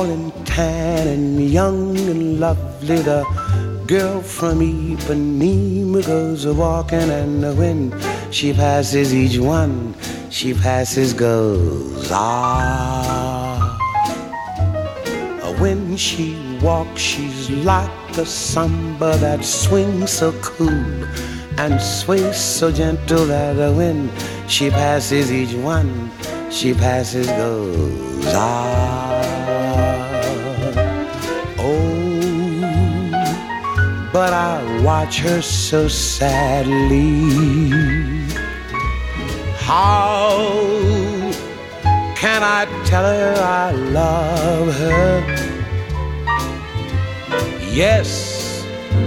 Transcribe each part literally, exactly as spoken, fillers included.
tall and tan and young and lovely, the girl from Ipanema goes a-walking, and when she passes each one, she passes goes, ah. When she walks, she's like a samba that swings so cool and sways so gentle that when she passes each one, she passes goes, ah. But I watch her so sadly. How can I tell her I love her? Yes,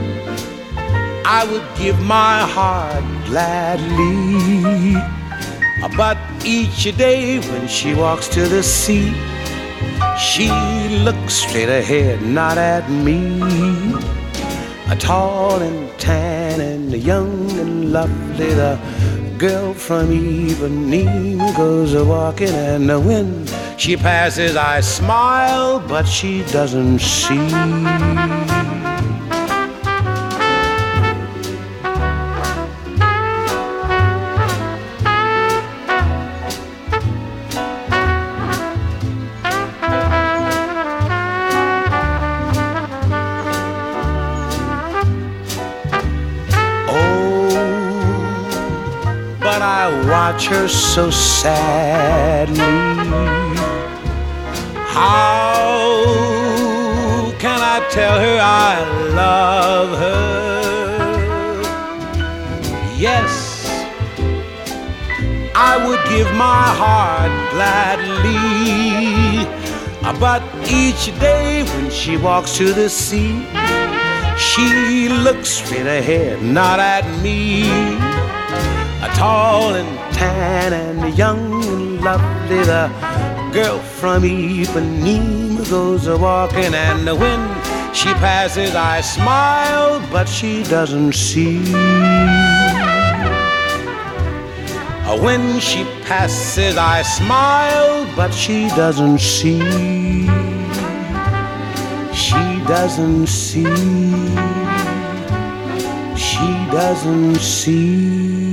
I would give my heart gladly. But each day when she walks to the sea, she looks straight ahead, not at me. A tall and tan and young and lovely, the girl from Ipanema goes a-walking, and when she passes I smile, but she doesn't see. I watch her so sadly. How can I tell her I love her? Yes, I would give my heart gladly. But each day when she walks to the sea, she looks straight ahead, not at me. Tall and tan and young and lovely, the girl from Ipanema goes a-walking, and when she passes I smile, but she doesn't see. When she passes I smile, but she doesn't see. She doesn't see. She doesn't see.